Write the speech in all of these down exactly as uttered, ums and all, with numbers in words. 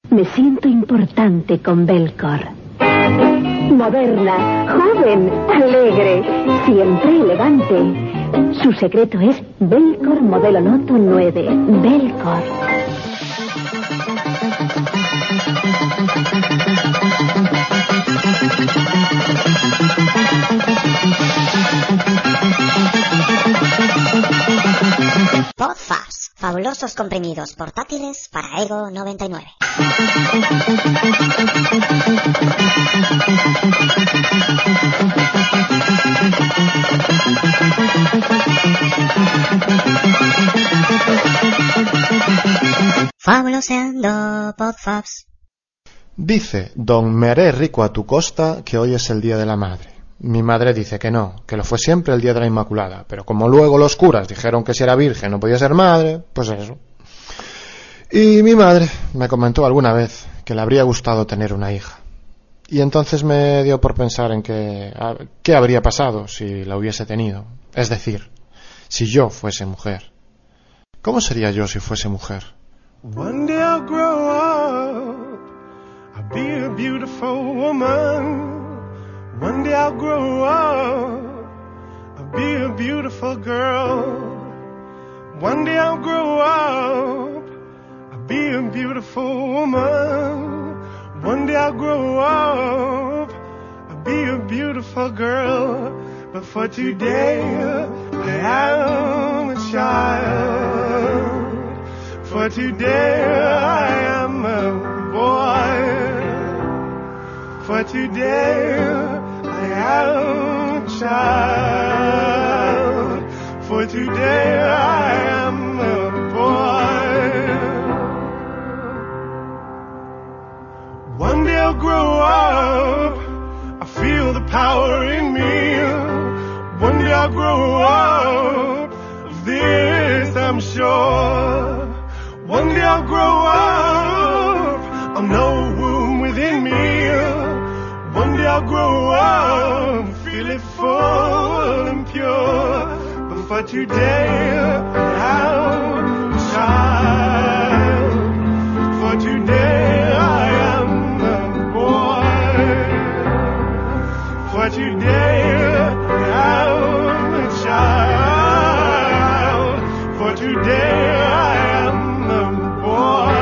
Me siento importante con Belcor. Moderna, joven, alegre, siempre elegante. Su secreto es Belcor Modelo Loto nueve. Belcor. Podfast, fabulosos comprimidos portátiles para Ego noventa y nueve. Fabuloseando Podfast. Dice don Meré Rico a tu costa que hoy es el Día de la Madre. Mi madre dice que no, que lo fue siempre el Día de la Inmaculada, pero como luego los curas dijeron que si era virgen no podía ser madre, pues eso. Y mi madre me comentó alguna vez que le habría gustado tener una hija. Y entonces me dio por pensar en que qué habría pasado si la hubiese tenido. Es decir, si yo fuese mujer. ¿Cómo sería yo si fuese mujer? One day I'll grow up, I'll be a beautiful woman. One day I'll grow up, I'll be a beautiful girl. One day I'll grow up, I'll be a beautiful woman. One day I'll grow up, I'll be a beautiful girl. But for today, I am a child. For today, I am a boy. For today, I am a child. For today I am a boy. One day I'll grow up, I feel the power in me. One day I'll grow up, of this I'm sure. One day I'll grow up, I'll know room within me. One day I'll grow up, feel it full and pure. But for today, I'm a child. For today, I am a boy. For today, I'm a child. For today, I am a boy.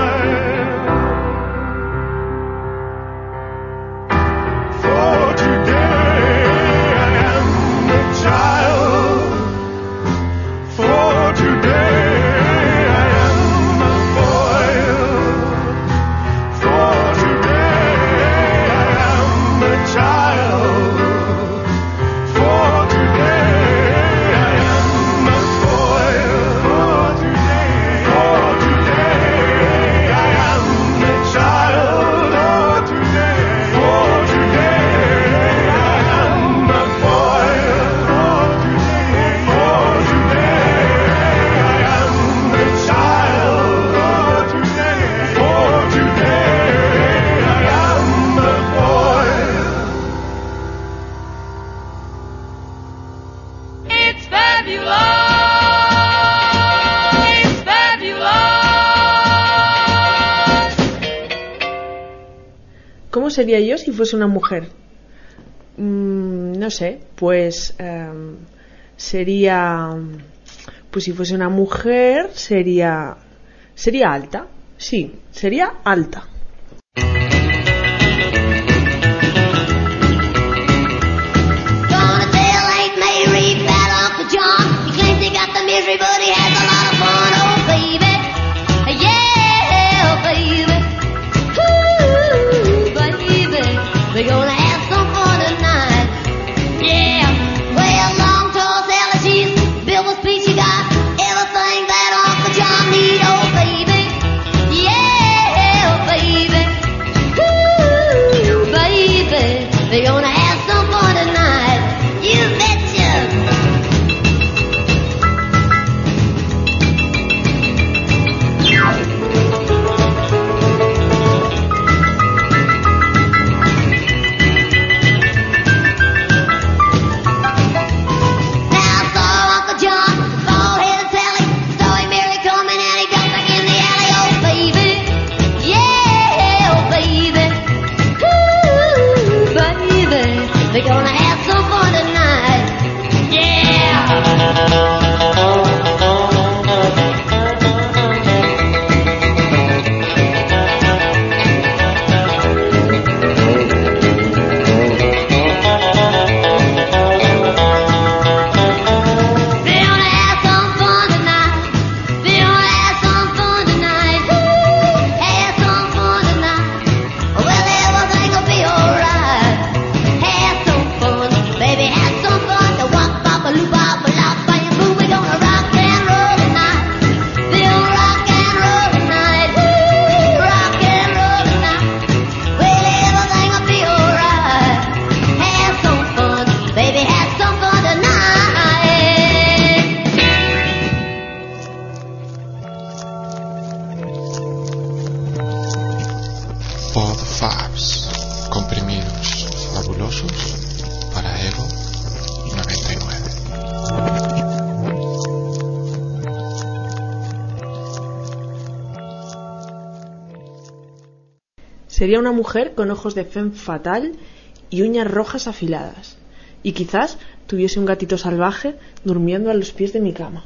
¿Cómo sería yo si fuese una mujer? Mm, no sé, pues eh, sería, pues si fuese una mujer sería, sería alta, sí, sería alta. Everything that Uncle John need, oh baby, yeah, baby. Pod Fabs, comprimidos fabulosos para Ego noventa y nueve. Sería una mujer con ojos de femme fatal y uñas rojas afiladas, y quizás tuviese un gatito salvaje durmiendo a los pies de mi cama.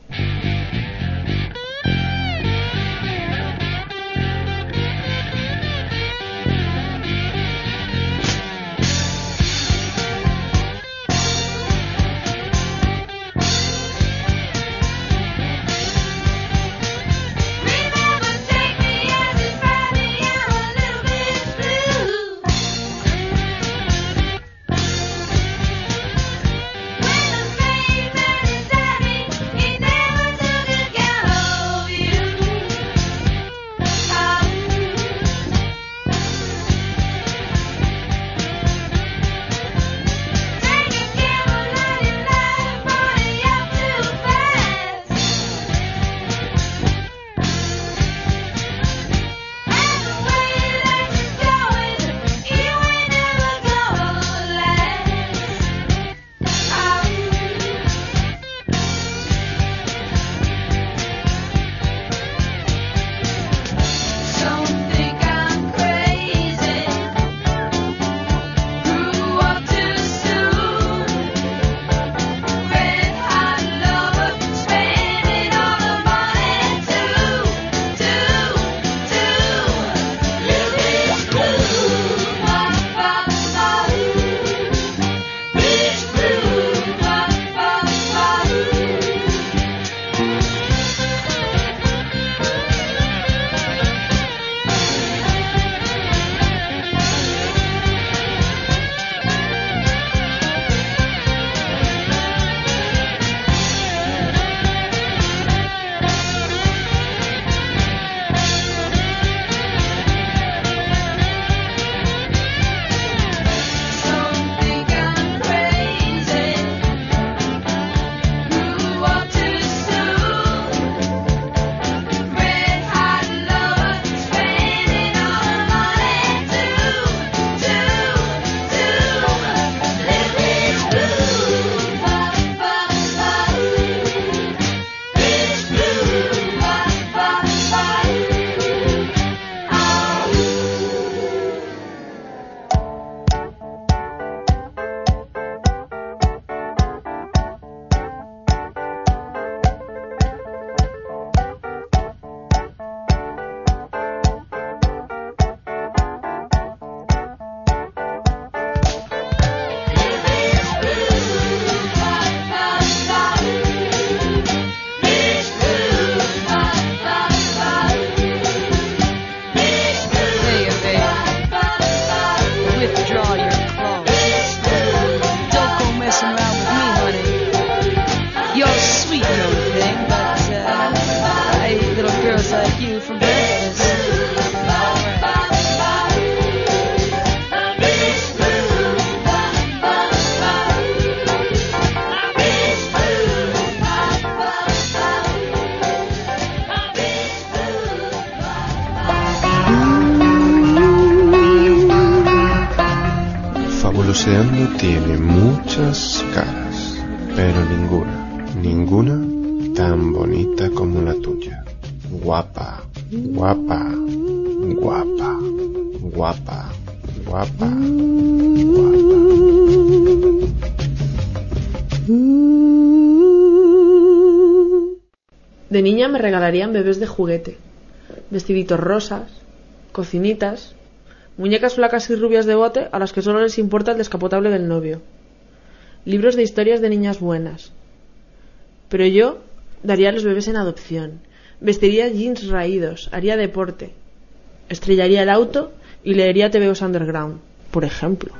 Fabuloseando tiene muchas caras, pero ninguna, ninguna tan bonita como la tuya. Guapa, guapa, guapa, guapa, guapa, guapa. De niña me regalarían bebés de juguete, vestiditos rosas, cocinitas, muñecas flacas y rubias de bote a las que solo les importa el descapotable del novio, libros de historias de niñas buenas. Pero yo daría a los bebés en adopción, vestiría jeans raídos, haría deporte, estrellaría el auto y leería T V Os Underground, por ejemplo.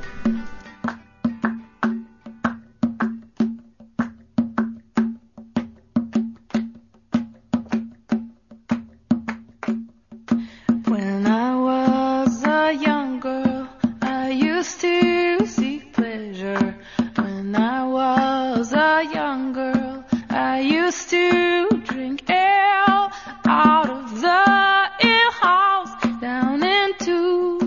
Down into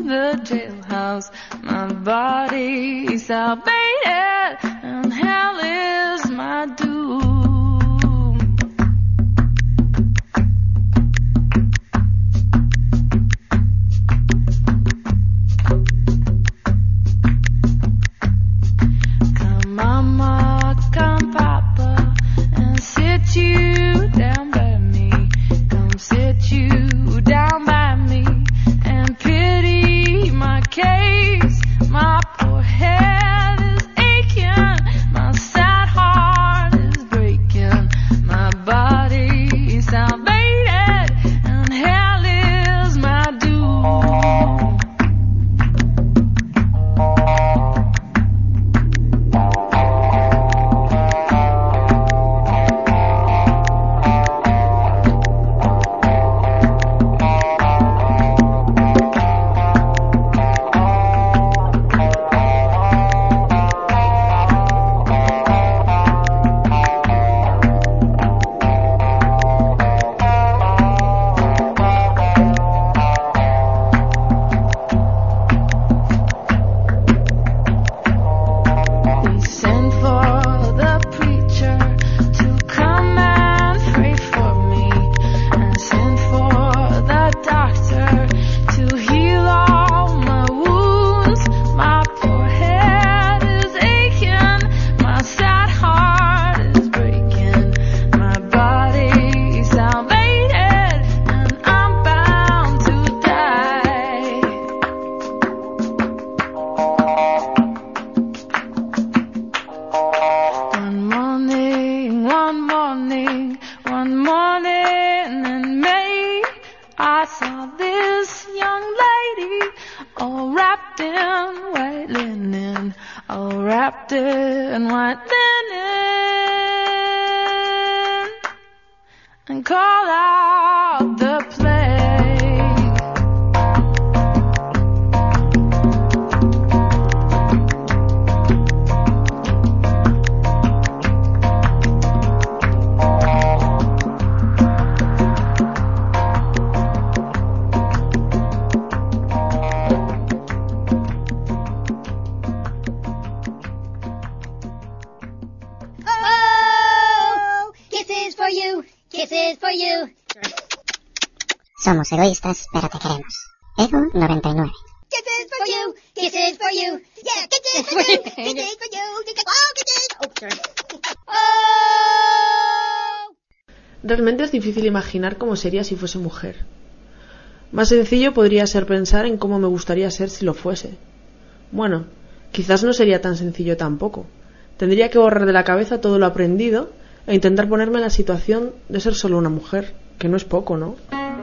'cause my body's outdated and hell is my doom. Come mama, come papa, and sit you down by me. Come sit you down by me and pity my case. My poor head is aching, my sad heart is breaking, my body is outdated and hell is my doom. We sent for the preacher to come and pray for me, and sent for the doctor to heal all my wounds. My poor head is aching, my sad heart is breaking, my body's outdated and I'm bound to die. One morning, one morning, one morning in May, I saw this young lady all wrapped in white linen, all wrapped in white linen, and called out the plague. Oh, kisses for you, kisses for you. Somos egoístas, pero te queremos. Ego noventa y nueve. Kisses for you, kisses for you. Yeah, kisses for you, kisses for you. Oh, kisses. Oh, sorry. Oh. Realmente es difícil imaginar cómo sería si fuese mujer. Más sencillo podría ser pensar en cómo me gustaría ser si lo fuese. Bueno, quizás no sería tan sencillo tampoco. Tendría que borrar de la cabeza todo lo aprendido e intentar ponerme en la situación de ser solo una mujer, que no es poco, ¿no?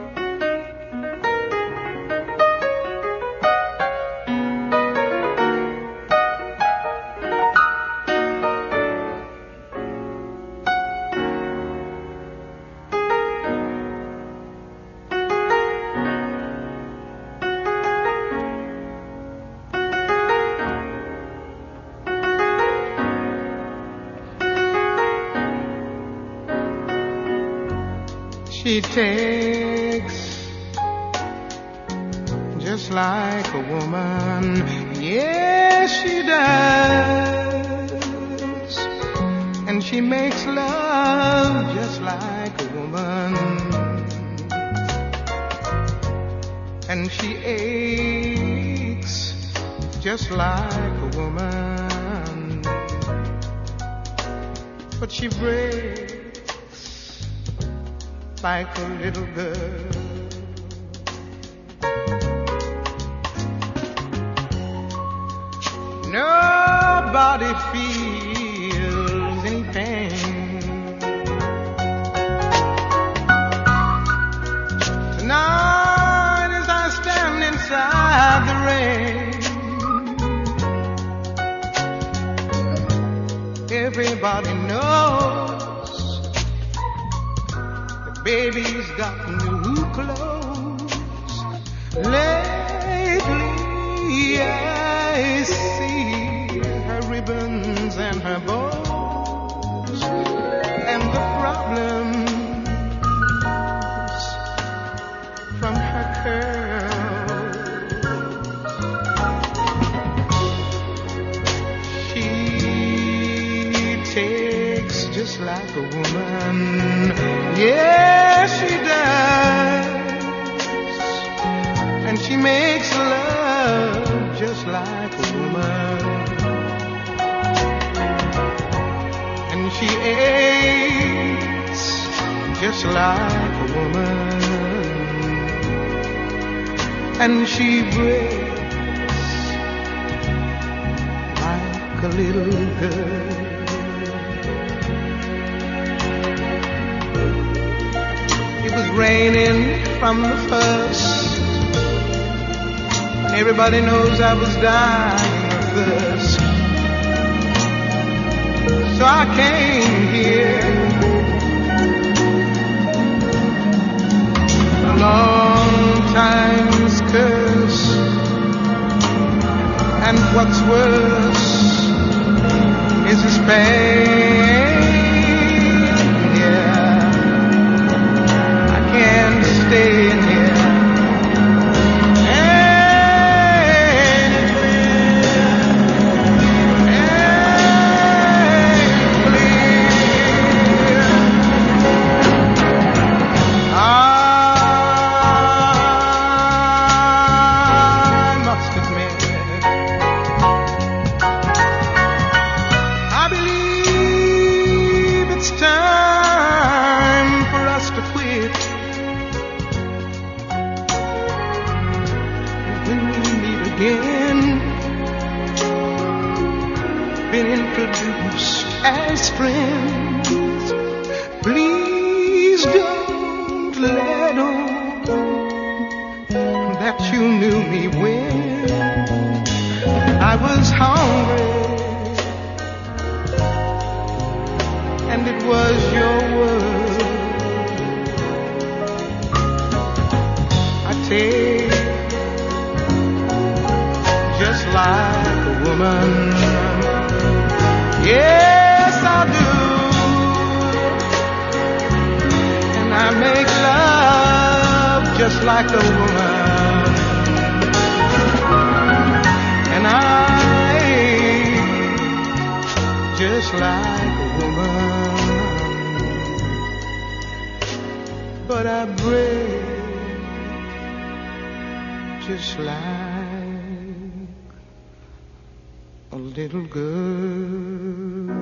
She takes just like a woman. Yes, she does. And she makes love just like a woman. And she aches just like a woman. But she breaks like a little girl. Nobody feels any pain. Tonight as I stand inside the rain, everybody knows the baby's got new clothes. Lately I see her ribbons and her bows, and the problems from her curls. shakes just like a woman. Yes, she does. And she makes love just like a woman. And she aches just like a woman. And she breaks like a little girl. It was raining from the first, and everybody knows I was dying of thirst. So I came here a long time's curse, and what's worse is this pain. Can't stay in here. Hey, hey, please. I must admit, I believe it's time for us to quit. Again, been introduced as friends. Please don't let on that you knew me when I was hungry, and it was your word. I take just like a woman. Yes, I do. And I make love just like a woman. And I just like a woman. But I break just like a little girl.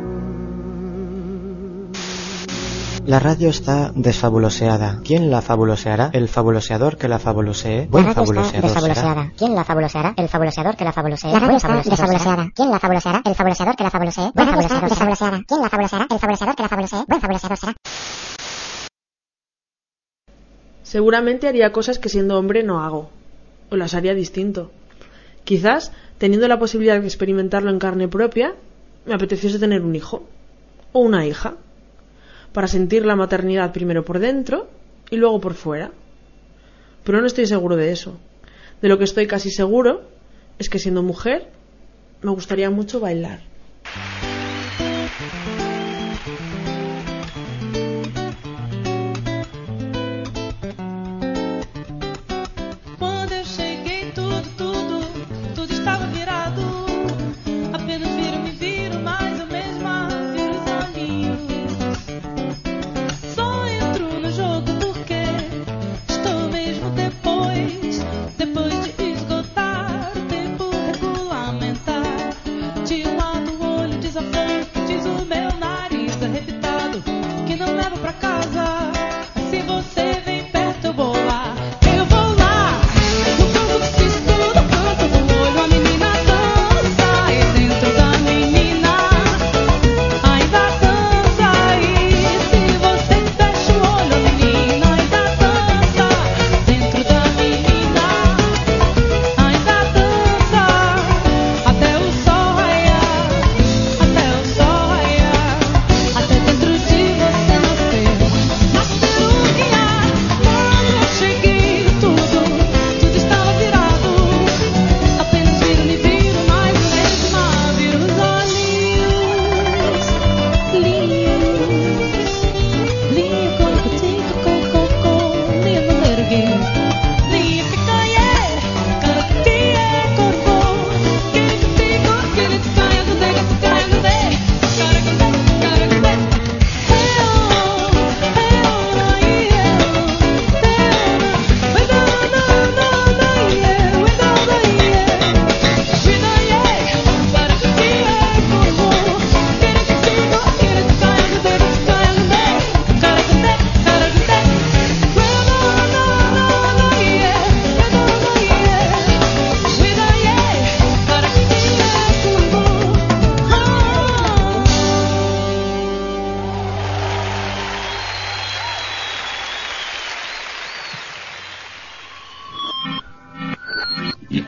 La radio está desfabuloseada. ¿Quién la fabuloseará? ¿El fabuloseador que la fabulosee? La Buen radio está fabuloseador desfabuloseada. será. ¿Quién la fabuloseará? El fabuloseador que la fabuloseé. La radio está desfabuloseada. ¿Quién la fabuloseará? El fabuloseador que la fabuloseé. Buen fabuloseador será. ¿Quién la fabuloseará? El fabuloseador que la fabuloseé. Buen fabuloseador será. Seguramente haría cosas que siendo hombre no hago, o las haría distinto. Quizás, teniendo la posibilidad de experimentarlo en carne propia, me apeteciese tener un hijo o una hija, para sentir la maternidad primero por dentro y luego por fuera. Pero no estoy seguro de eso. De lo que estoy casi seguro es que siendo mujer me gustaría mucho bailar. Quando eu cheguei, tudo, tudo, tudo estava virado. Apenas viram, me viram, mas eu mesma vi os amigos. Só entro no jogo porque estou mesmo depois, depois de esgotar o tempo regulamentar. De um lado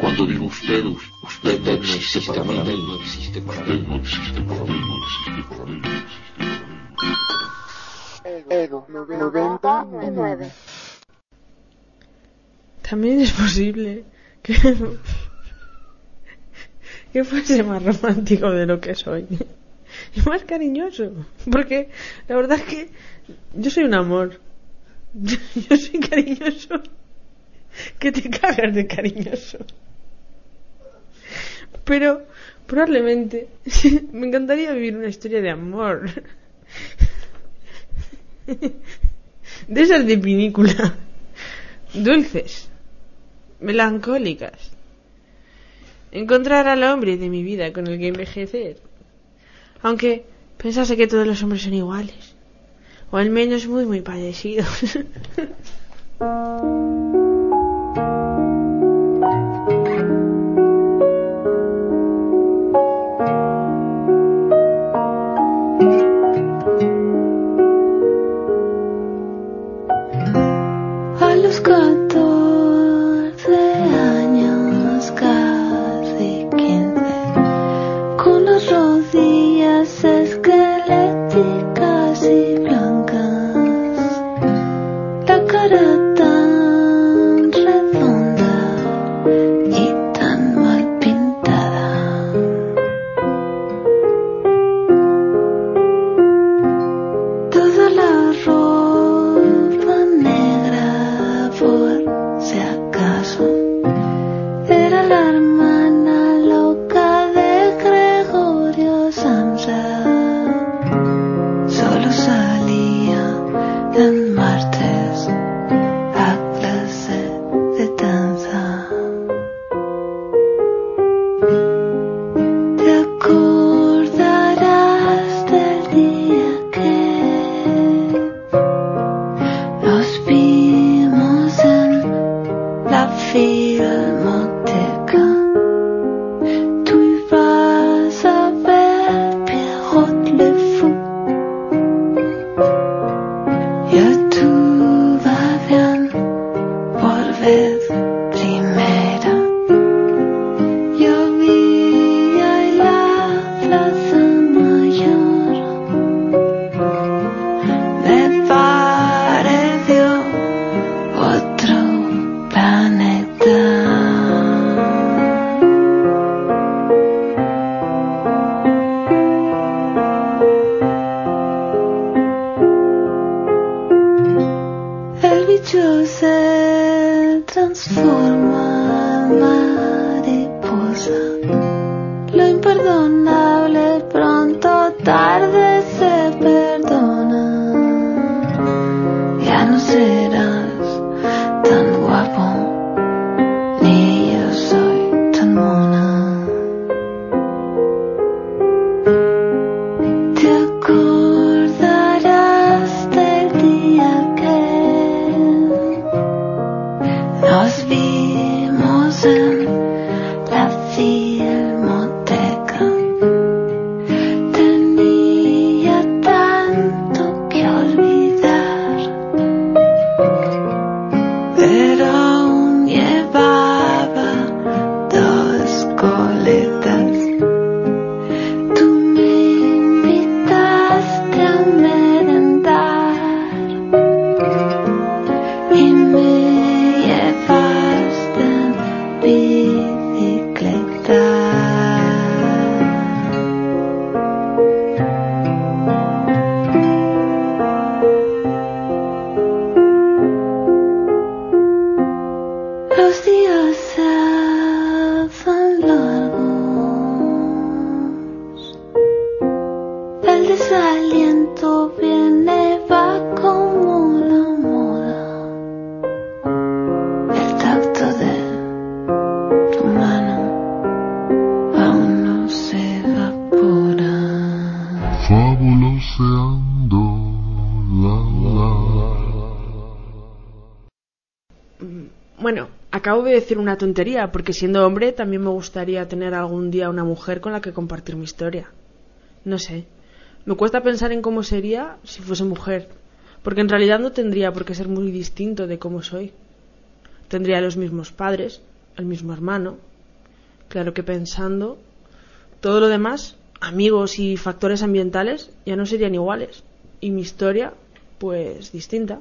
Cuando digo usted, usted no existe para mí, no existe para mí, no existe para mí, no existe para mí, no existe para mí. Ego noventa y nueve. También es posible que, que fuese más romántico de lo que soy y más cariñoso, porque la verdad es que yo soy un amor. Yo, yo soy cariñoso que te cagas de cariñoso, pero probablemente me encantaría vivir una historia de amor de esas de pinícula, dulces, melancólicas, encontrar al hombre de mi vida con el que envejecer, aunque pensase que todos los hombres son iguales, o al menos muy muy parecidos. A los catorce años, casi quince, con las rodillas esqueléticas y blancas, la cara tan redonda y tan mal pintada. Toda la ropa negra, por si acaso, era la hermana loca de Gregorio Samsa. Solo salía en martes a clase de danza. Te acordarás del día que nos vimos en la filmoteca. Tú ibas a ver Pierrot le Fou. Yo tuve bien por vez primera. Yo vi en la plaza mayor. Me pareció otro planeta. El bicho se transforma en mariposa. Lo imperdonable pronto o tarde se perdona. Ya no serás tan guapo, ni yo soy tan mona. Te acordarás del día que nos vimos en la filmoteca. Tenía tanto que olvidar, pero aún llevaba dos coletas. Tú me invitaste a merendar y me llevaste en bicicleta. Los días se hacen largos. El desaliento viene, va como la moda. El tacto de tu mano aún no se evapora. Fabuloseando, la la. Bueno, acabo de decir una tontería, porque siendo hombre también me gustaría tener algún día una mujer con la que compartir mi historia. No sé, me cuesta pensar en cómo sería si fuese mujer, porque en realidad no tendría por qué ser muy distinto de cómo soy. Tendría los mismos padres, el mismo hermano, Claro que pensando, todo lo demás, amigos y factores ambientales, ya no serían iguales. Y mi historia, pues, distinta.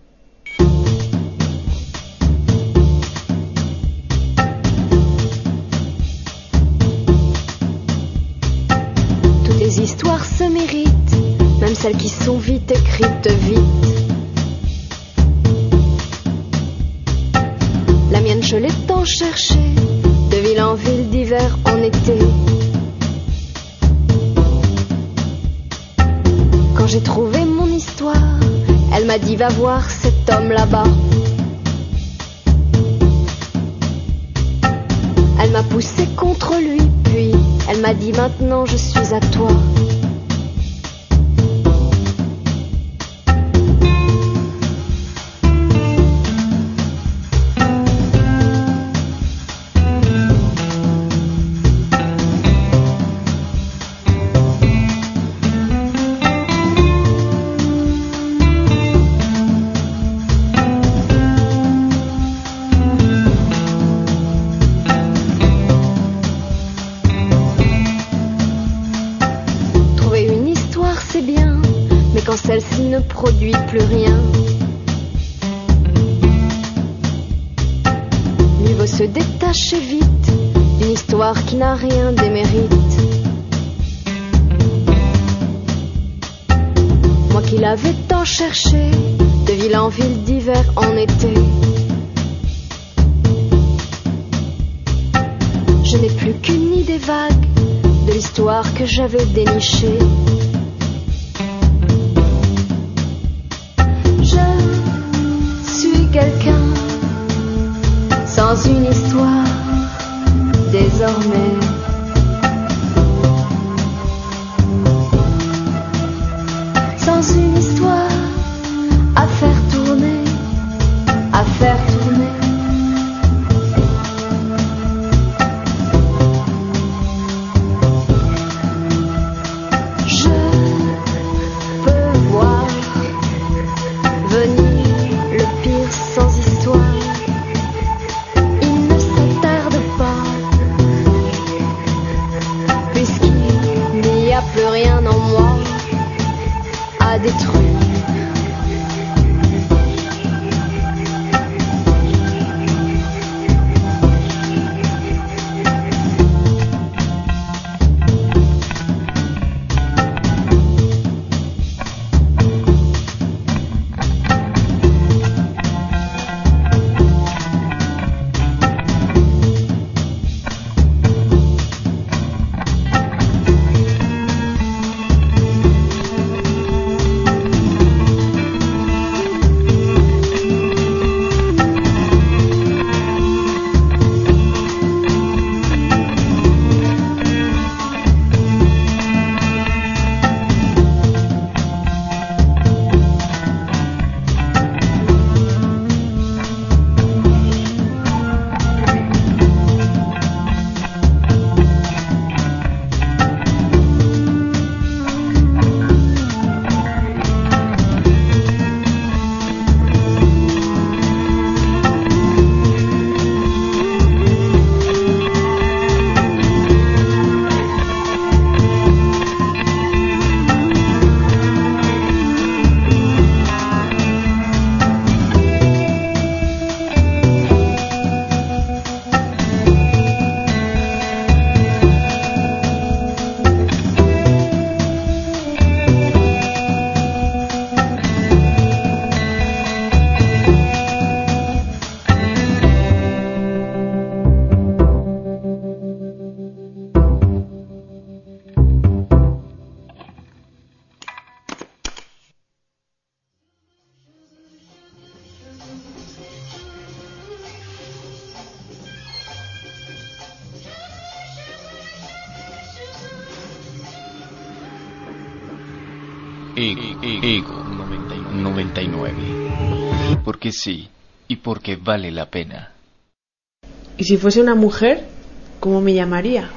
Toutes les histoires se méritent, même celles qui sont vite écrites vite. La mienne, je l'ai tant cherchée, de ville en ville, d'hiver en été. Quand j'ai trouvé mon histoire, elle m'a dit va voir cet homme là-bas. Elle m'a poussé contre lui, puis elle m'a dit maintenant je suis à toi. Celle-ci ne produit plus rien. Mieux vaut se détacher vite d'une histoire qui n'a rien d'émérite. Moi qui l'avais tant cherché, de ville en ville, d'hiver en été. Je n'ai plus qu'une idée vague de l'histoire que j'avais dénichée. Quelqu'un sans une histoire désormais. Sans une histoire à faire tourner, à faire tourner. Je peux voir venir sans histoire, il ne s'attarde pas, puisqu'il n'y a plus rien en moi à détruire. Ego noventa y nueve. Porque sí, y porque vale la pena. ¿Y si fuese una mujer, cómo me llamaría?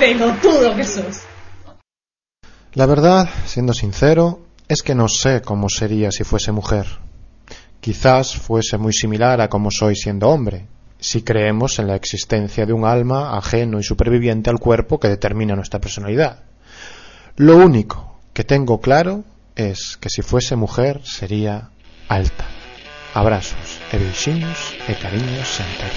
pelotudo que sos. La verdad, siendo sincero, es que no sé cómo sería si fuese mujer. Quizás fuese muy similar a como soy siendo hombre, si creemos en la existencia de un alma ajeno y superviviente al cuerpo que determina nuestra personalidad. Lo único que tengo claro es que si fuese mujer sería alta. Abrazos e beijinhos e cariños sempre.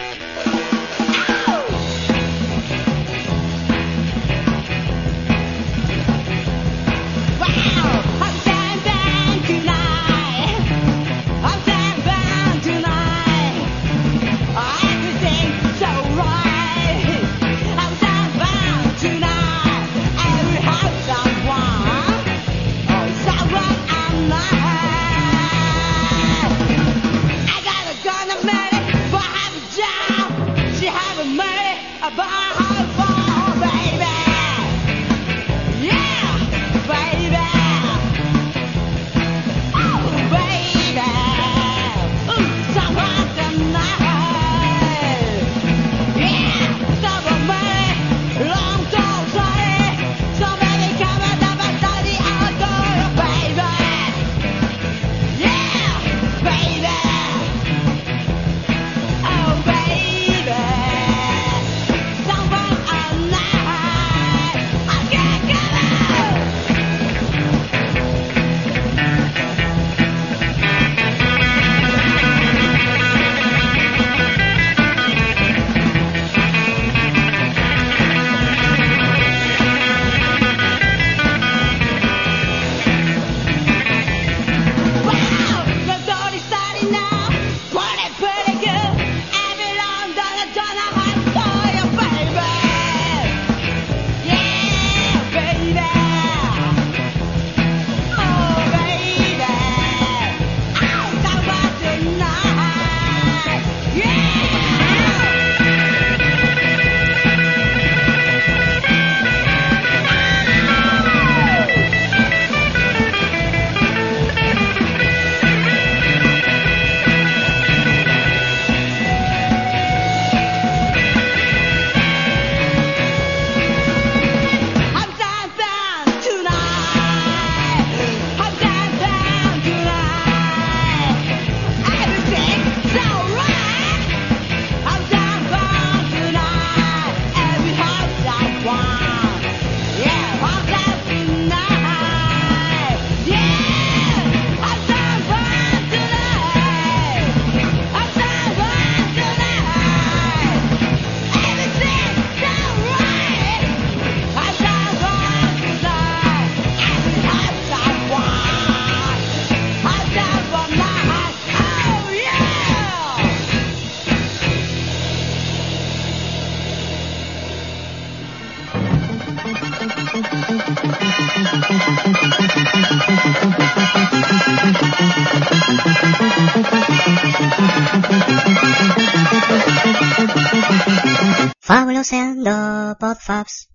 Fabuloseando Podfabs.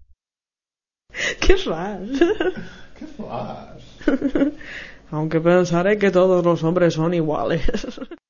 Qué raro. Qué flash. Aunque pensaré que todos los hombres son iguales.